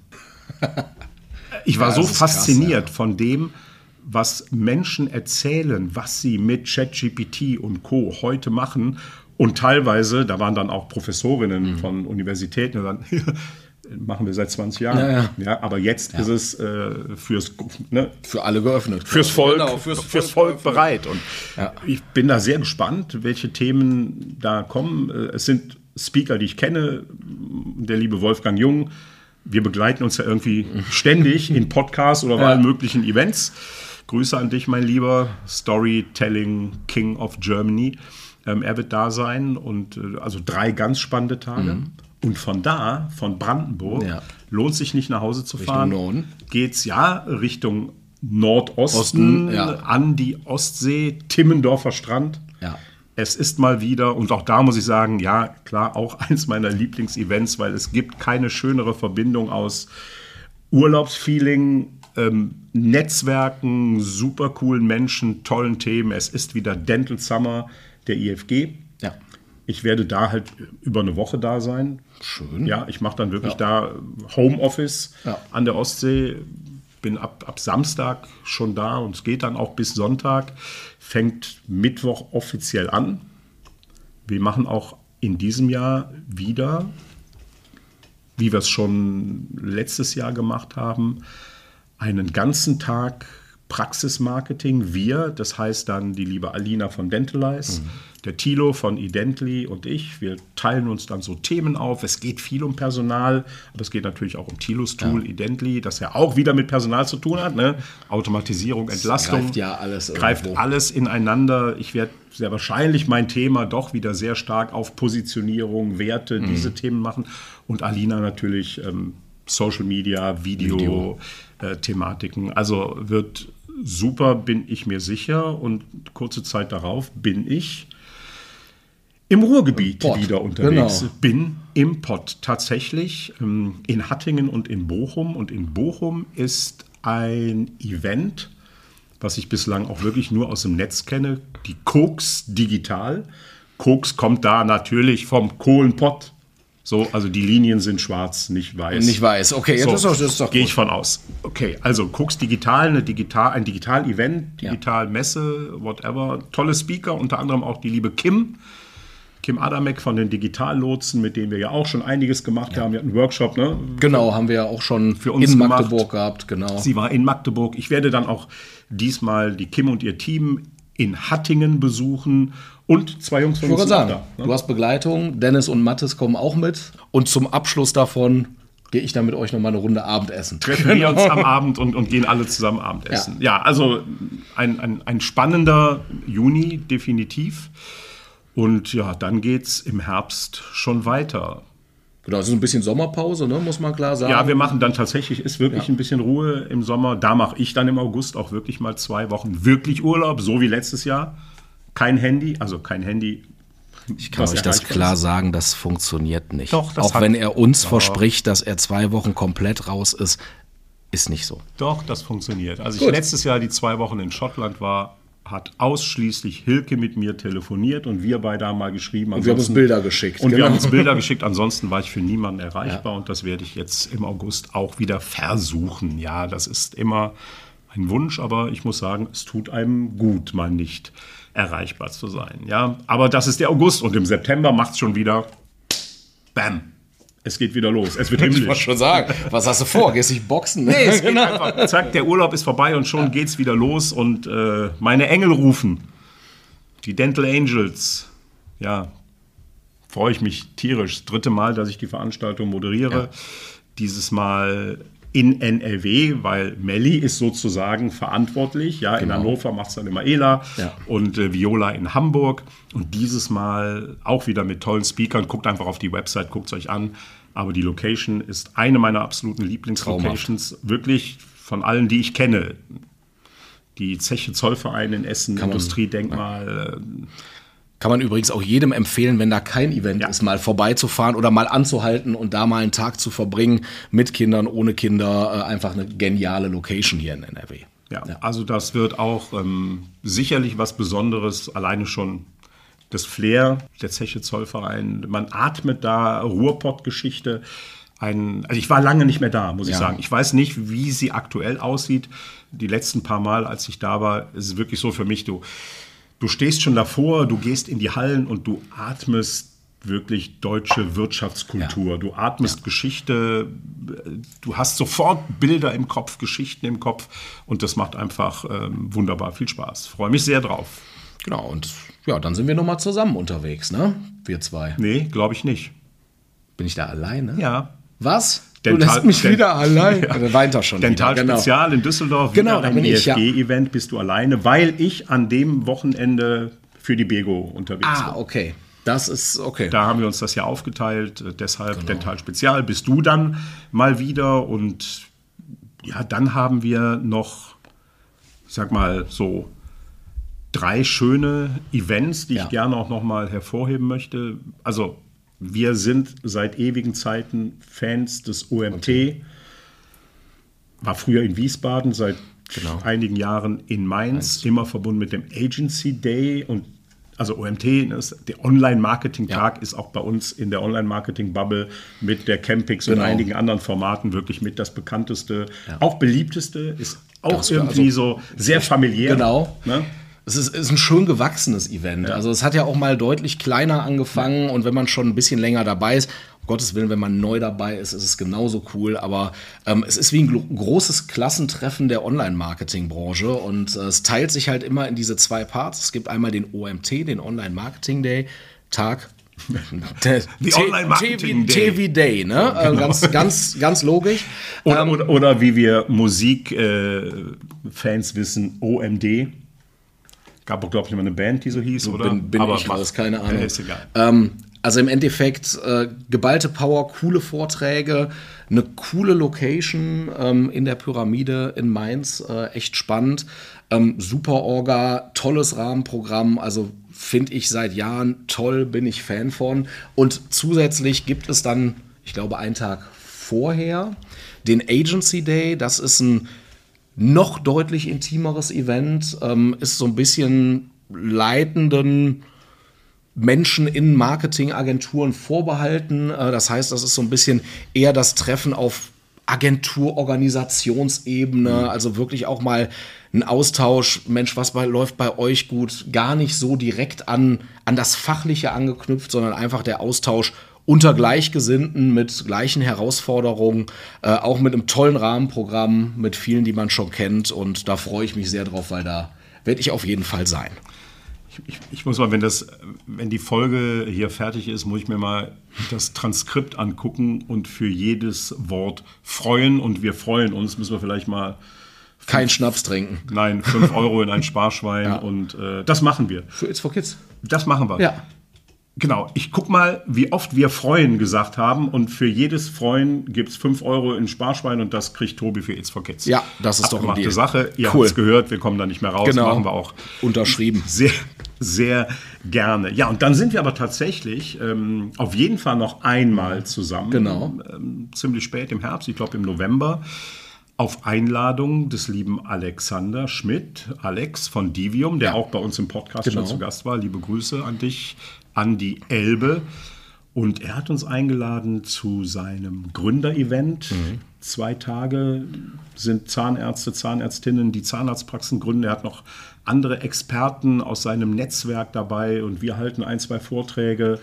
Ich war ja, so fasziniert krass, ja. von dem, was Menschen erzählen, was sie mit ChatGPT und Co. heute machen. Und teilweise, da waren dann auch Professorinnen mhm. von Universitäten, die dann machen wir seit zwanzig Jahren. Ja, ja. Ja, aber jetzt ja. ist es äh, fürs, ne, für alle geöffnet. Fürs Volk, genau, fürs, fürs Volk bereit. Und ja. ich bin da sehr gespannt, welche Themen da kommen. Es sind Speaker, die ich kenne. Der liebe Wolfgang Jung. Wir begleiten uns ja irgendwie ständig in Podcasts oder bei allen möglichen Events. Grüße an dich, mein lieber Storytelling King of Germany. Ähm, er wird da sein und äh, also drei ganz spannende Tage. Mhm. Und von da, von Brandenburg, ja. lohnt sich nicht nach Hause zu fahren. Richtung Norden. Geht's ja Richtung Nordosten, Osten, ja. an die Ostsee, Timmendorfer Strand. Ja. Es ist mal wieder, und auch da muss ich sagen, ja, klar, auch eins meiner Lieblingsevents, weil es gibt keine schönere Verbindung aus Urlaubsfeeling, ähm, Netzwerken, super coolen Menschen, tollen Themen. Es ist wieder Dental Summer der I F G. Ja. Ich werde da halt über eine Woche da sein. Schön. Ja, ich mache dann wirklich ja. da Homeoffice ja. an der Ostsee. Bin ab, ab Samstag schon da und es geht dann auch bis Sonntag. Fängt Mittwoch offiziell an. Wir machen auch in diesem Jahr wieder, wie wir es schon letztes Jahr gemacht haben, einen ganzen Tag Praxismarketing. Wir, das heißt dann die liebe Alina von Dentalize, mhm. der Thilo von Idently und ich. Wir teilen uns dann so Themen auf. Es geht viel um Personal, aber es geht natürlich auch um Thilos Tool, ja. Idently, das ja auch wieder mit Personal zu tun hat. Ne? Automatisierung, Entlastung. Das greift ja alles Greift irgendwo. alles ineinander. Ich werde sehr wahrscheinlich mein Thema doch wieder sehr stark auf Positionierung, Werte, mhm. diese Themen machen. Und Alina natürlich ähm, Social Media, Video, Video. Äh, Thematiken. Also wird super, bin ich mir sicher. Und kurze Zeit darauf bin ich im Ruhrgebiet Pott. wieder unterwegs. Genau. Bin im Pott tatsächlich ähm, in Hattingen und in Bochum. Und in Bochum ist ein Event, was ich bislang auch wirklich nur aus dem Netz kenne, die Koks Digital. Koks kommt da natürlich vom Kohlenpott. So, also die Linien sind schwarz, nicht weiß. Nicht weiß, okay, so, das ist doch, das ist doch gehe ich von aus. Okay, also Koks Digital, eine Digital, ein Digital-Event, Digital-Messe, whatever. Tolle Speaker, unter anderem auch die liebe Kim. Kim Adamek von den Digitallotsen, mit denen wir ja auch schon einiges gemacht ja. haben. Wir hatten einen Workshop, ne? Genau, haben wir ja auch schon für uns in Magdeburg gehabt, genau. Sie war in Magdeburg. Ich werde dann auch diesmal die Kim und ihr Team in Hattingen besuchen und zwei Jungs von uns sagen, da. Ne? Du hast Begleitung, Dennis und Mathis kommen auch mit und zum Abschluss davon gehe ich dann mit euch nochmal eine Runde Abendessen. Treffen genau. wir uns am Abend und, und gehen alle zusammen Abendessen. Ja, ja also ein, ein, ein spannender Juni, definitiv. Und ja, dann geht's im Herbst schon weiter. Genau, es ist ein bisschen Sommerpause, ne, muss man klar sagen. Ja, wir machen dann tatsächlich, ist wirklich ja. ein bisschen Ruhe im Sommer. Da mache ich dann im August auch wirklich mal zwei Wochen wirklich Urlaub, so wie letztes Jahr. Kein Handy, also kein Handy. Ich kann euch das klar ist. sagen, das funktioniert nicht. Doch, das auch hat, wenn er uns doch. verspricht, dass er zwei Wochen komplett raus ist, ist nicht so. Doch, das funktioniert. Als Gut. ich letztes Jahr die zwei Wochen in Schottland war, hat ausschließlich Hilke mit mir telefoniert und wir beide haben mal geschrieben. Und wir haben uns Bilder geschickt. Und genau. wir haben uns Bilder geschickt. Ansonsten war ich für niemanden erreichbar ja. und das werde ich jetzt im August auch wieder versuchen. Ja, das ist immer ein Wunsch, aber ich muss sagen, es tut einem gut, mal nicht erreichbar zu sein. Ja, aber das ist der August und im September macht es schon wieder Bam. es geht wieder los. Es wird Ich himmlisch. wollte schon sagen, was hast du vor? Gehst dich boxen? Nee, es geht einfach, zack, der Urlaub ist vorbei und schon ja. geht's wieder los und äh, meine Engel rufen. Die Dental Angels. Ja, freue ich mich tierisch. Das dritte Mal, dass ich die Veranstaltung moderiere. Ja. Dieses Mal in N R W, weil Melli ist sozusagen verantwortlich. Ja, genau. In Hannover macht es dann immer Ela ja. und äh, Viola in Hamburg. Und dieses Mal auch wieder mit tollen Speakern. Guckt einfach auf die Website, guckt es euch an. Aber die Location ist eine meiner absoluten Lieblingslocations. Wirklich von allen, die ich kenne. Die Zeche Zollverein in Essen, Kann Industriedenkmal. Man, ja. Kann man übrigens auch jedem empfehlen, wenn da kein Event ja. ist, mal vorbeizufahren oder mal anzuhalten und da mal einen Tag zu verbringen mit Kindern, ohne Kinder. Äh, einfach eine geniale Location hier in N R W. Ja, ja. Also das wird auch ähm, sicherlich was Besonderes, alleine schon das Flair der Zeche Zollverein. Man atmet da Ruhrpott-Geschichte. Ein, also ich war lange nicht mehr da, muss ich ja. sagen. Ich weiß nicht, wie sie aktuell aussieht. Die letzten paar Mal, als ich da war, ist es wirklich so für mich, du Du stehst schon davor, du gehst in die Hallen und du atmest wirklich deutsche Wirtschaftskultur. Ja. Du atmest ja. Geschichte, du hast sofort Bilder im Kopf, Geschichten im Kopf und das macht einfach ähm, wunderbar viel Spaß. Freue mich sehr drauf. Genau, und ja, dann sind wir nochmal zusammen unterwegs, ne? Wir zwei. Nee, glaube ich nicht. Bin ich da alleine? Ja. Was? Dental, du lässt mich Dent- wieder allein. Ja. Also weint er schon Dental wieder. Genau. Spezial in Düsseldorf. Genau, da bin ich, ja. E F G-Event bist du alleine, weil ich an dem Wochenende für die Bego unterwegs bin. Ah, okay. Das ist okay. Da haben wir uns das ja aufgeteilt. Deshalb genau. Dental Spezial bist du dann mal wieder. Und ja, dann haben wir noch, ich sag mal, so drei schöne Events, die ja. ich gerne auch noch mal hervorheben möchte. Also wir sind seit ewigen Zeiten Fans des O M T. Okay. War früher in Wiesbaden, seit genau. einigen Jahren in Mainz, Mainz, immer verbunden mit dem Agency Day. Und also O M T, ist, der Online-Marketing-Tag ja. ist auch bei uns in der Online-Marketing-Bubble mit der Campix genau. und einigen anderen Formaten wirklich mit das bekannteste, ja. auch beliebteste, ist auch das irgendwie also, so sehr familiär. Genau. Ne? Es ist, ist ein schön gewachsenes Event. Ja. Also es hat ja auch mal deutlich kleiner angefangen ja. und wenn man schon ein bisschen länger dabei ist, um Gottes Willen, wenn man neu dabei ist, ist es genauso cool. Aber ähm, es ist wie ein gro- großes Klassentreffen der Online-Marketing-Branche und äh, es teilt sich halt immer in diese zwei Parts. Es gibt einmal den O M T, den Online-Marketing-Day, Tag. Die Online-Marketing Day. T V Day, ne? Ja, genau. ganz, ganz, ganz logisch. Oder, ähm, oder, oder wie wir Musikfans äh, wissen, O M D. Gab auch, glaube ich, immer eine Band, die so hieß, oder? Bin, bin Aber ich raus, keine Ahnung. Äh, ist egal. Ähm, also im Endeffekt äh, geballte Power, coole Vorträge, eine coole Location ähm, in der Pyramide in Mainz, äh, echt spannend. Ähm, super Orga, tolles Rahmenprogramm, also finde ich seit Jahren toll, bin ich Fan von. Und zusätzlich gibt es dann, ich glaube, einen Tag vorher, den Agency Day. Das ist ein noch deutlich intimeres Event, ähm, ist so ein bisschen leitenden Menschen in Marketingagenturen vorbehalten. Äh, das heißt, das ist so ein bisschen eher das Treffen auf Agentur-Organisationsebene, mhm. also wirklich auch mal ein Austausch, Mensch, was bei, läuft bei euch gut, gar nicht so direkt an, an das Fachliche angeknüpft, sondern einfach der Austausch unter Gleichgesinnten mit gleichen Herausforderungen, äh, auch mit einem tollen Rahmenprogramm, mit vielen, die man schon kennt. Und da freue ich mich sehr drauf, weil da werde ich auf jeden Fall sein. Ich, ich, ich muss mal, wenn, das, wenn die Folge hier fertig ist, muss ich mir mal das Transkript angucken und für jedes Wort freuen. Und wir freuen uns, müssen wir vielleicht mal... Kein Schnaps trinken. Nein, fünf Euro in ein Sparschwein. Ja. Und äh, das machen wir. Für It's for Kids. Das machen wir. Ja. Genau, ich guck mal, wie oft wir Freuen gesagt haben und für jedes Freuen gibt es fünf Euro in Sparschwein und das kriegt Tobi für It's for Kids. Ja, das ist doch eine Deal. Sache. Ihr cool. habt es gehört, wir kommen da nicht mehr raus. Genau. Machen wir auch. Unterschrieben. Sehr, sehr gerne. Ja, und dann sind wir aber tatsächlich ähm, auf jeden Fall noch einmal zusammen. Genau. Ähm, ziemlich spät im Herbst, ich glaube im November. Auf Einladung des lieben Alexander Schmidt, Alex von Divium, der ja. auch bei uns im Podcast genau. schon zu Gast war. Liebe Grüße an dich, an die Elbe. Und er hat uns eingeladen zu seinem Gründerevent. Mhm. Zwei Tage sind Zahnärzte, Zahnärztinnen, die Zahnarztpraxen gründen. Er hat noch andere Experten aus seinem Netzwerk dabei und wir halten ein, zwei Vorträge.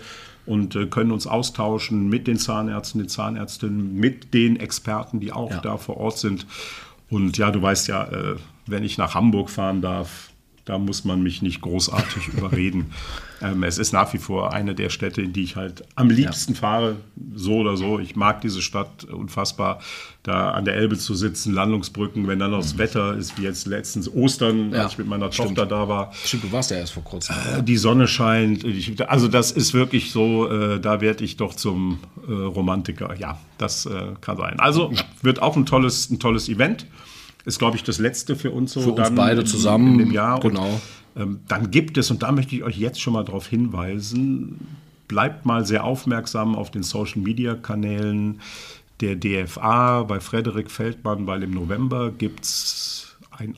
und äh, können uns austauschen mit den Zahnärzten, den Zahnärztinnen, mit den Experten, die auch ja. da vor Ort sind. Und ja, du weißt ja, äh, wenn ich nach Hamburg fahren darf, da muss man mich nicht großartig überreden. Ähm, es ist nach wie vor eine der Städte, in die ich halt am liebsten ja. fahre, so oder so. Ich mag diese Stadt unfassbar, da an der Elbe zu sitzen, Landungsbrücken, wenn dann noch das Wetter ist, wie jetzt letztens Ostern, ja. als ich mit meiner Stimmt. Tochter da war. Stimmt, du warst ja erst vor kurzem. Äh, die Sonne scheint. Ich, also das ist wirklich so, äh, da werde ich doch zum äh, Romantiker. Ja, das äh, kann sein. Also wird auch ein tolles, ein tolles Event. Ist, glaube ich, das letzte für uns so. Für uns dann beide in, zusammen. In dem Jahr. Genau. Und, ähm, dann gibt es, und da möchte ich euch jetzt schon mal darauf hinweisen, bleibt mal sehr aufmerksam auf den Social-Media-Kanälen der D F A bei Frederik Feldmann, weil im November gibt es ein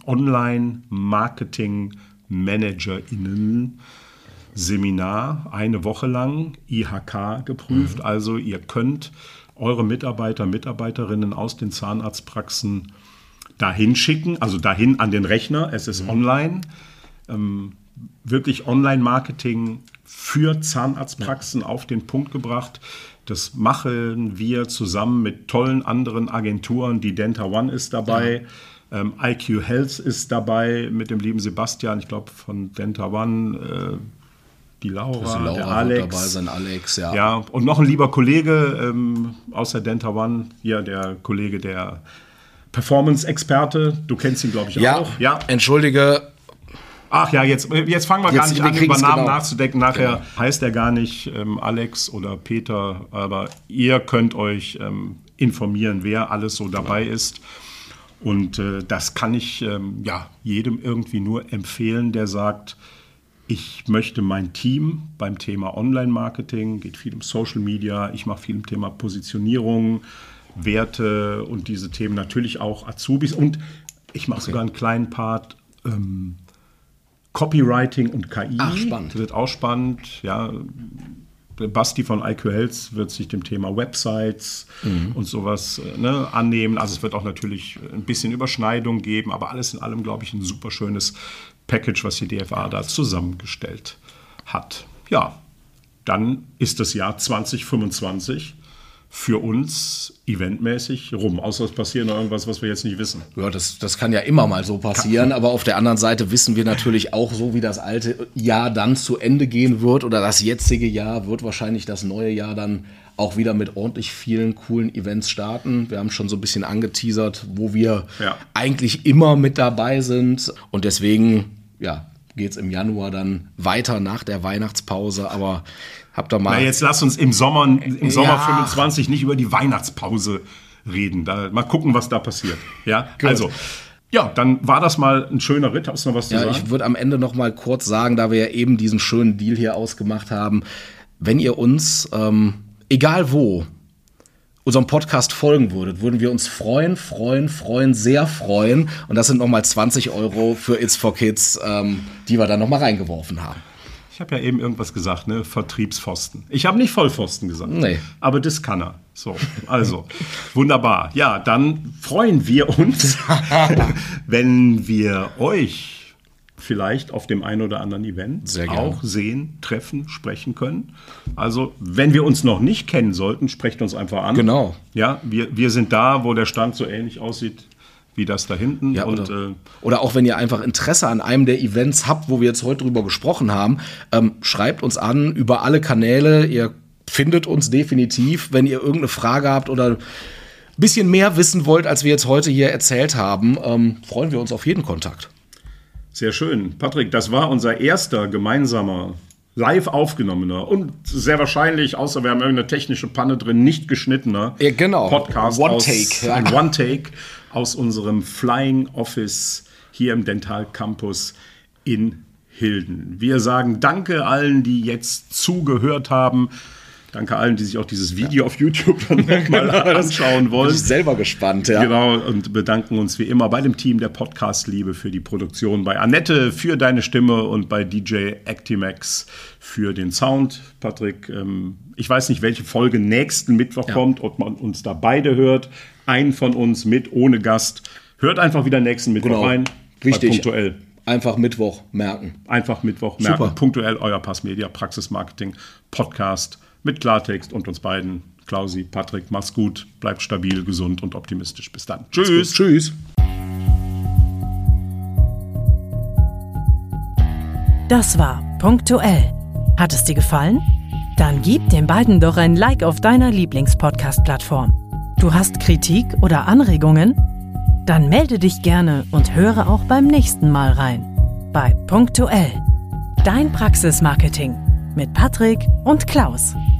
Online-Marketing-ManagerInnen-Seminar, eine Woche lang, I H K geprüft. Mhm. Also ihr könnt eure Mitarbeiter, Mitarbeiterinnen aus den Zahnarztpraxen dahin schicken, also dahin an den Rechner. Es ist mhm. online. Ähm, wirklich Online-Marketing für Zahnarztpraxen ja. auf den Punkt gebracht. Das machen wir zusammen mit tollen anderen Agenturen. Die Denta One ist dabei. Ja. Ähm, I Q Health ist dabei mit dem lieben Sebastian, ich glaube von Denta One. Äh, Die Laura, Laura der Alex. Dabei sein, Alex, ja. Ja, und noch ein lieber Kollege ähm, aus der Denta One, hier der Kollege, der Performance-Experte. Du kennst ihn, glaube ich, ja, auch. Ja, entschuldige. Ach ja, jetzt, jetzt fangen wir jetzt, gar nicht an, über Namen genau. nachzudenken. Nachher genau. heißt er gar nicht ähm, Alex oder Peter, aber ihr könnt euch ähm, informieren, wer alles so dabei genau. ist. Und äh, das kann ich ähm, ja, jedem irgendwie nur empfehlen, der sagt, ich möchte mein Team beim Thema Online-Marketing, geht viel um Social Media, ich mache viel im Thema Positionierung, Werte und diese Themen, natürlich auch Azubis und ich mache okay. sogar einen kleinen Part ähm, Copywriting und K I. Ach, spannend. Das wird auch spannend, ja. Basti von I Q Health wird sich dem Thema Websites mhm. und sowas ne, annehmen. Also es wird auch natürlich ein bisschen Überschneidung geben, aber alles in allem, glaube ich, ein super schönes Package, was die D F A da zusammengestellt hat. Ja, dann ist das Jahr zwanzig fünfundzwanzig für uns eventmäßig rum. Außer es passiert noch irgendwas, was wir jetzt nicht wissen. Ja, das, das kann ja immer mal so passieren. Aber auf der anderen Seite wissen wir natürlich auch, so wie das alte Jahr dann zu Ende gehen wird oder das jetzige Jahr, wird wahrscheinlich das neue Jahr dann auch wieder mit ordentlich vielen coolen Events starten. Wir haben schon so ein bisschen angeteasert, wo wir ja. eigentlich immer mit dabei sind. Und deswegen, ja, geht es im Januar dann weiter nach der Weihnachtspause. Aber habt ihr mal... Na, jetzt lass uns im Sommer, im Sommer ja. fünfundzwanzig nicht über die Weihnachtspause reden. Da, mal gucken, was da passiert. Ja, Gut. also... Ja, dann war das mal ein schöner Ritt. Hast du noch was zu ja, sagen? Ich würde am Ende noch mal kurz sagen, da wir ja eben diesen schönen Deal hier ausgemacht haben, wenn ihr uns, ähm, egal wo, unserem Podcast folgen würdet, würden wir uns freuen, freuen, freuen, sehr freuen. Und das sind noch mal zwanzig Euro für It's for Kids, ähm, die wir da noch mal reingeworfen haben. Ich habe ja eben irgendwas gesagt, ne? Vertriebspfosten. Ich habe nicht Vollpfosten gesagt. Nee. Aber das kann er. So, also, wunderbar. Ja, dann freuen wir uns, wenn wir euch vielleicht auf dem einen oder anderen Event auch sehen, treffen, sprechen können. Also, wenn wir uns noch nicht kennen sollten, sprecht uns einfach an. Genau. Ja, wir, wir sind da, wo der Stand so ähnlich aussieht wie das da hinten. Ja, und, oder, äh, oder auch wenn ihr einfach Interesse an einem der Events habt, wo wir jetzt heute drüber gesprochen haben, ähm, schreibt uns an über alle Kanäle. Ihr findet uns definitiv, wenn ihr irgendeine Frage habt oder ein bisschen mehr wissen wollt, als wir jetzt heute hier erzählt haben, ähm, freuen wir uns auf jeden Kontakt. Sehr schön. Patrick, das war unser erster gemeinsamer, live aufgenommener und sehr wahrscheinlich, außer wir haben irgendeine technische Panne drin, nicht geschnittener ja, genau. Podcast. One aus, Take. Ja. Ein One-Take aus unserem Flying Office hier im Dental Campus in Hilden. Wir sagen Danke allen, die jetzt zugehört haben. Danke allen, die sich auch dieses Video ja. auf YouTube dann nochmal anschauen wollen. Bin ich selber gespannt, ja. Genau, und bedanken uns wie immer bei dem Team der Podcast-Liebe für die Produktion, bei Annette für deine Stimme und bei D J Actimax für den Sound. Patrick, ähm, ich weiß nicht, welche Folge nächsten Mittwoch ja. kommt, ob man uns da beide hört. Einen von uns mit, ohne Gast. Hört einfach wieder nächsten Mittwoch genau. rein. Wichtig. Punktuell. Einfach Mittwoch merken. Einfach Mittwoch merken. Super. Punktuell euer Passmedia Praxismarketing Podcast mit Klartext und uns beiden. Klausi, Patrick, mach's gut, bleibt stabil, gesund und optimistisch. Bis dann. Tschüss. Tschüss. Das war Punktuell. Hat es dir gefallen? Dann gib den beiden doch ein Like auf deiner Lieblingspodcast-Plattform. Du hast Kritik oder Anregungen? Dann melde dich gerne und höre auch beim nächsten Mal rein. Bei Punktuell. Dein Praxismarketing mit Patrick und Klaus.